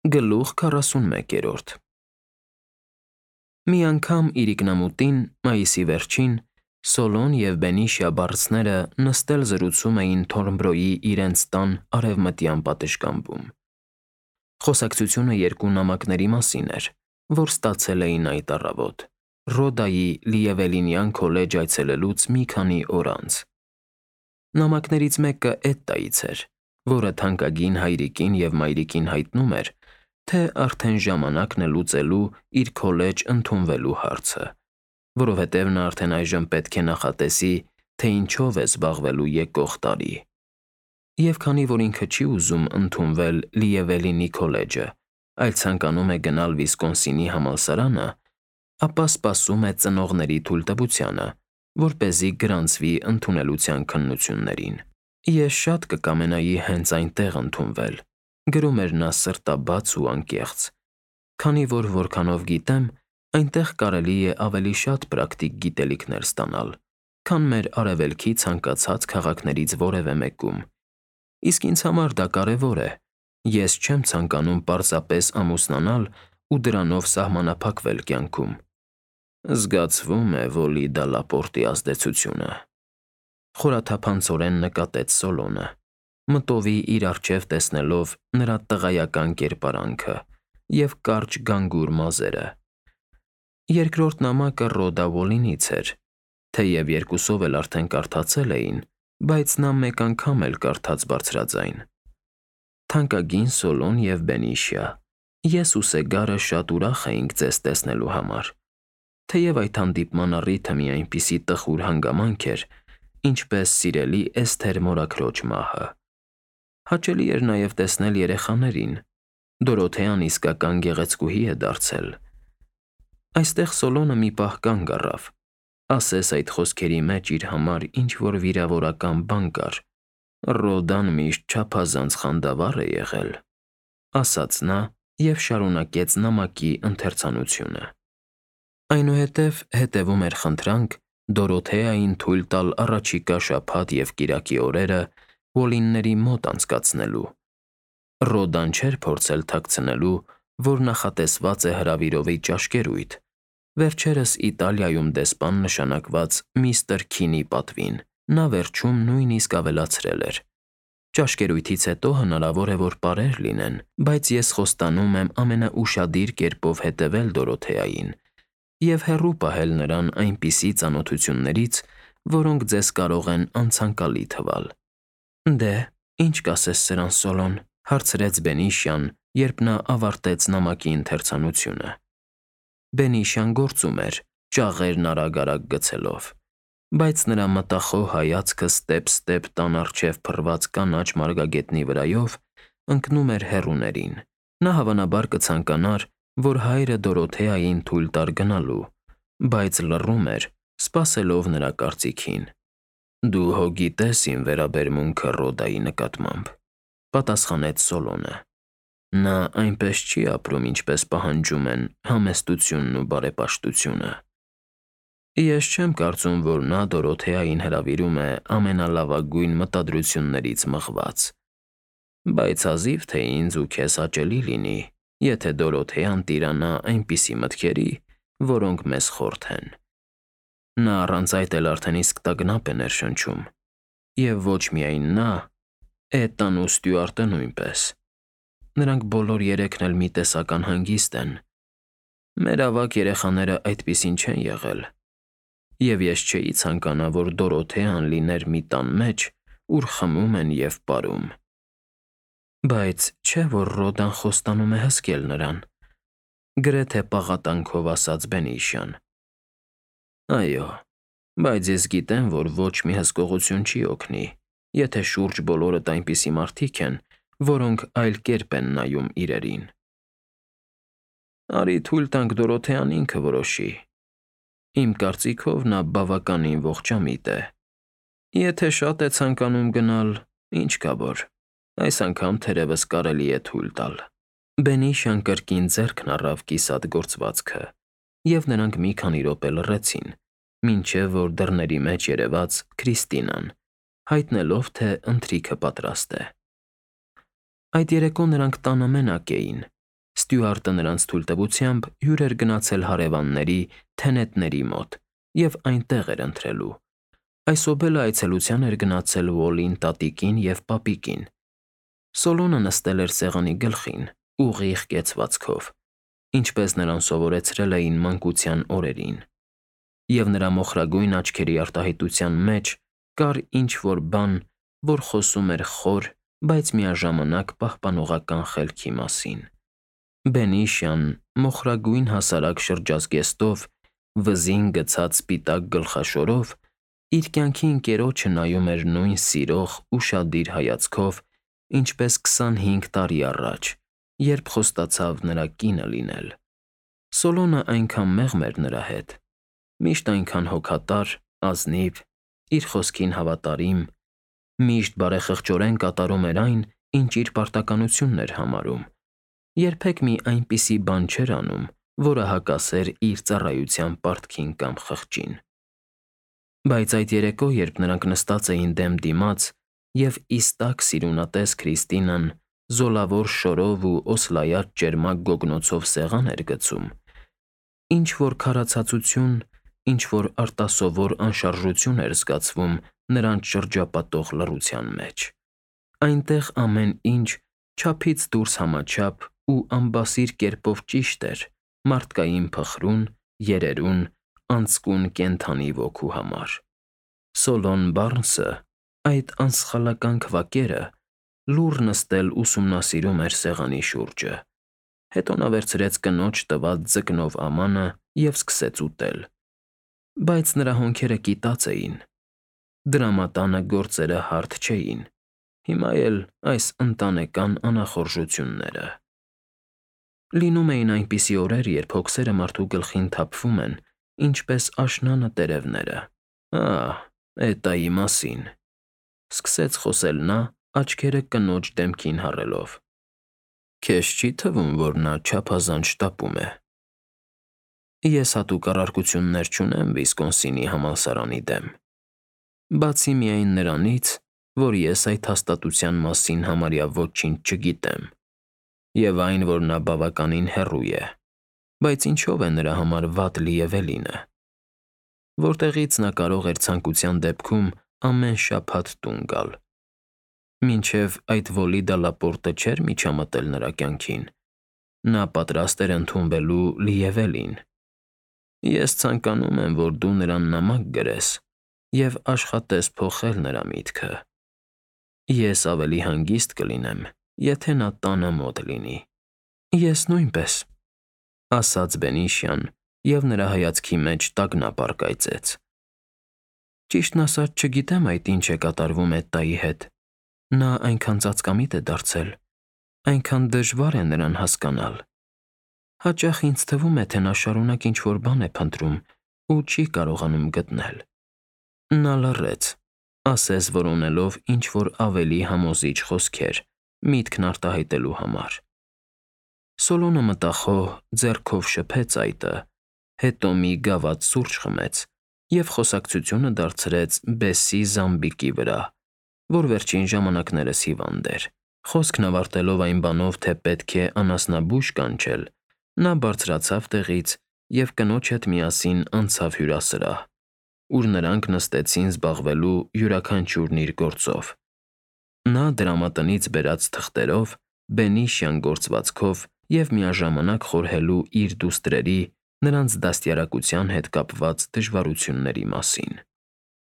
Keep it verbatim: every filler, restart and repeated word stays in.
Գլուխ քառասունմեկերորդ Մի անգամ իրիկնամուտին, մայիսի վերջին, Սոլոն և Բենիշիա բարձները նստել զրուցում էին Թորնբրոյի իրենց տան արևմտյան պատշգամբում։ Խոսակցությունը երկու նամակների մասին էր, որ ստացել էին այդ առավոտ, Ռոդայի Լիևելինյան քոլեջ այցելելուց մի քանի օր անց։ Նամակներից մեկը Էտտայից էր, որը թանկագին հայրիկին և մայրիկին հայտնում էր, թե արդեն ժամանակն է լուծելու իր քոլեջ ընդունվելու հարցը, որովհետև նա արդեն այժմ պետք է նախատեսի, թե ինչով է զբաղվելու եկող տարի։ Եվ քանի որ ինքը չի ուզում ընդունվել Լիևելինի քոլեջը, այլ ցանկանում է գնալ Վիսկոնսինի համալսարանը, ապա սպասում է ծնողների թույլտվությանը, որպեսզի գրանցվի ընդունելության քննություններին։ Ես շատ կկամենայի հենց այնտեղ ընդունվել, գրում էր նա սրտաբաց ու անկեղծ, քանի որ որքանով գիտեմ, այնտեղ կարելի է ավելի շատ պրակտիկ գիտելիքներ ստանալ, քան մեր արևելքի ցանկացած քաղաքներից որևէ մեկում, իսկ ինձ համար դա կարևոր է, ես չեմ ցանկանում պարզապես ամուսնանալ ու դրանով սահմանափակվել կյանքում։ Զգացվում է Վոլի դա Լապորտի ազդեցությունը, խորաթափանցորեն նկատեց Սոլոնը, մտովի իր առջև տեսնելով նրա տղայական կերպարանքը և կարճ գանգուր մազերը։ Երկրորդ նամակը Ռոդա Վոլինից էր, թեև երկուսով էլ արդեն կարդացել էին, բայց նա մեկ անգամ էլ կարդաց բարձրաձայն։ Թանկագին Սոլոն և Բենիշիա, ես ու Սեգարը շատ ուրախ էինք ձեզ տեսնելու համար, թեև այդ հանդիպման առիթը մի այնպիսի տխուր հանգամանք էր, ինչպես սիրելի Էսթեր մորաքրոջ մահը։ Հաճելի էր նաև տեսնել երեխաներին, Դորոթեան իսկական գեղեցկուհի է դարձել։ Այստեղ Սոլոնը մի պահ կանգ առավ, ասես այդ խոսքերի մեջ իր համար ինչ-որ վիրավորական բան կար։ Ռոդան միշտ չափազանց խանդավառ է եղել, ասաց նա և շարունակեց նամակի ընթերցանությունը։ Այնուհետև հետևում էր խնդրանք Դորոթեային թույլ տալ առաջիկա շաբաթ և կիրակի օրերը Վոլինների մոտ անցկացնելու։ Ռոդան չէր փորձել թաքցնելու, որ նախատեսված է հրավիրովի ճաշկերույթ, վերջերս Իտալիայում դեսպան նշանակված միստր Քինի պատվին, նա վերջում նույնիսկ ավելացրել էր. Ճաշկերույթից հետո հնարավոր է, որ պարեր լինեն, բայց ես խոստանում եմ ամենաուշադիր կերպով հետևել Դորոթեային և հեռու պահել նրան այնպիսի ծանոթություններից, որոնք ձեզ կարող են անցանկալի թվալ։ Դե, ի՞նչ կասես սրան, Սոլոն, հարցրեց Բենիշիան, երբ նա ավարտեց նամակի ընթերցանությունը։ Բենիշիան գործում էր, ճաղերն արագ-արագ գցելով, բայց նրա մտախոհ հայացքը ստեպ-ստեպ տան առջև փռված կանաչ մարգագետնի վրայով ընկնում էր հեռուներին։ Նա հավանաբար կցանկանար, որ հայրը Դորոթեային թույլ տար գնալու, բայց լռում էր, սպասելով նրա կարծիքին։ Դու հո գիտես իմ վերաբերմունքը Ռոդայի նկատմամբ, պատասխանեց Սոլոնը։ Նա այնպես չի ապրում, ինչպես պահանջում են համեստությունն ու բարեպաշտությունը։ Ես չեմ կարծում, որ նա Դորոթեային հրավիրում է ամենալավագույն մտադրություններից մղված, բայց հազիվ թե ինձ ու քեզ հաճելի լինի, եթե Դորոթեան տիրանա այնպիսի մտքերի, որոնք մեզ խորթ են։ Նա առանց այդ էլ արդեն իսկ տագնապ է ներշնչում, և ոչ միայն նա, Էտտան ու Ստյուարտը նույնպես։ Նրանք բոլոր երեքն էլ մի տեսական հանգիստ են։ Մեր ավագ երեխաները այդպիսին չեն եղել, և ես չէի ցանկանա, որ Դորոթեան լիներ մի տան մեջ, ուր խմում են և պարում։ Բայց չէ՞ որ Ռոդան խոստանում է հսկել նրան, գրեթե պաղատանքով ասաց Բենիշիան։ Այո, բայց ես գիտեմ, որ ոչ մի հսկողություն չի օգնի, եթե շուրջ բոլորդ այնպիսի մարդիկ են, որոնք այլ կերպ են նայում իրերին։ Արի թույլ տանք Դորոթեան ինքը որոշի։ Իմ կարծիքով նա բավականին ողջամիտ է։ Եթե շատ է ցանկանում գնալ, ինչ կա որ, այս անգամ թերևս կարելի է թույլ տալ։ Բենիշիան կրկին ձեռքն առավ կիսատ գործվածքը, և նրանք մի քանի րոպե լռեցին, մինչև որ դռների մեջ երևաց Քրիստինան, հայտնելով, թե ընթրիքը պատրաստ է։ Այդ երեկո նրանք տանը մենակ էին, Ստյուարտը նրանց թույլտվությամբ հյուր էր գնացել հարևանների, թենետների մոտ և այնտեղ էր ընթրելու։ Այսօբելը այցելության էր գնացել Ուոլլին տատիկին և պապիկին։ Սոլոնը նստել էր սեղանի գլխին, ուղիղ կեցվածքով, ինչպես նրան սովորեցրել էին մանկության օրերին, և նրա մոխրագույն աչքերի արտահայտության մեջ կար ինչ-որ բան, որ խոսում էր խոր, բայց միաժամանակ պահպանողական խելքի մասին։ Բենիշյան մոխրագույն հասարակ շրջազգեստով, վզին գցած սպիտակ գլխաշորով, իր կյանքի ընկերոջը նայում էր նույն սիրող, ուշադիր հայացքով, ինչպես քսանհինգ տարի առաջ, երբ խոստացավ նրա կինը լինել։ Սոլոնը այնքան մեղմ էր նրա հետ, միշտ այնքան հոգատար, ազնիվ, իր խոսքին հավատարիմ, միշտ բարեխղճորեն կատարում էր այն, ինչ իր պարտականությունն էր համարում, երբեք մի այնպիսի բան չէր անում, որը հակասեր իր ծառայության պարտքին կամ խղճին։ Բայց այդ երեկո, երբ նրանք նստած էին դեմ դիմաց, և իստակ սիրունատես Քրիստինան զոլավոր շորով ու օսլայած ճերմակ գոգնոցով սեղան էր գցում, ինչ-որ քարացածություն, ինչ-որ արտասովոր անշարժություն էր զգացվում նրանց շրջապատող լռության մեջ։ Այնտեղ ամեն ինչ չափից դուրս համաչափ ու ամբասիր կերպով ճիշտ էր մարդկային փխրուն, երերուն, անցկուն կենդանի ոգու համար։ Սոլոն Բարնսը, այդ անսխալական քվակերը, լուռ նստել ուսումնասիրում էր սեղանի շուրջը, հետո նա վերցրեց կնոջ տված ձկնով ամանը և սկսեց ուտել։ Բայց նրա հոնքերը կիտած էին, դրամատանը գործերը հարթ չէին, հիմա էլ այս ընտանեկան անախորժությունները։ Լինում էին այնպիսի օրեր, երբ հոգսերը մարդու գլխին թափվում են, ինչպես աշնանը տերևները։ «Ահ, էտայի մասին», ֊ սկսեց խոսել նա, աչքերը կնոջ դեմքին հառելով։ «Քեզ չի՞ թվում, որ նա չափազանց շտապում է»։ Ես հատուկ առարկություններ չունեմ Վիսկոնսինի համալսարանի դեմ, բացի միայն նրանից, որ ես այդ հաստատության մասին համարյա ոչինչ չգիտեմ, և այն, որ նա բավականին հեռու է, բայց ինչո՞վ է նրա համար վատ Լիևելինը, որտեղից նա կարող էր ցանկության դեպքում ամեն շաբաթ տուն գալ։ Մինչև այդ Վոլի դա Լապորտը չէր միջամտել նրա կյանքին, նա պատրաստ էր ընդունվելու Լիևելին։ Ես ցանկանում եմ, որ դու նրան նամակ գրես և աշխատես փոխել նրա միտքը։ Ես ավելի հանգիստ կլինեմ, եթե նա տանը մոտ լինի։ Ես նույնպես, ֊ ասաց Բենիշյան, և նրա հայացքի մեջ տագնապ առկայծեց։ Ճիշտն ասած, չգիտեմ այդ ինչ է կատարվում Էտտայի հետ։ Նա այնքան ծածկամիտ է դարձել, այնքան դժվար է նրան հասկանալ։ Հաճախ ինձ թվում է, թե նա շարունակ ինչ֊որ բան է փնտրում ու չի կարողանում գտնել։ Նա լռեց, ասես որոնելով ինչ-որ ավելի համոզիչ խոսքեր, միտքն արտահայտելու համար։ Սոլոնը մտախոհ ձեռքով շփեց այտը, հետո մի գավաթ սուրճ խմեց և խոսակցությունը դարձրեց Բեսսի Զամբիկի վրա, որ վերջին ժամանակներս հիվանդ էր։ Խոսքն ավարտելով այն բանով, թե պետք է անասնաբույժ կանչել, նա բարձրացավ տեղից և կնոջ հետ միասին անցավ հյուրասրահ, ուր նրանք նստեցին զբաղվելու յուրաքանչյուրն իր գործով։ Նա դրամատնից բերած թղթերով, Բենիշյան գործվածքով և միաժամանակ խորհելու իր դուստրերի, նրանց դաստիարակության հետ կապված դժվարությունների մասին։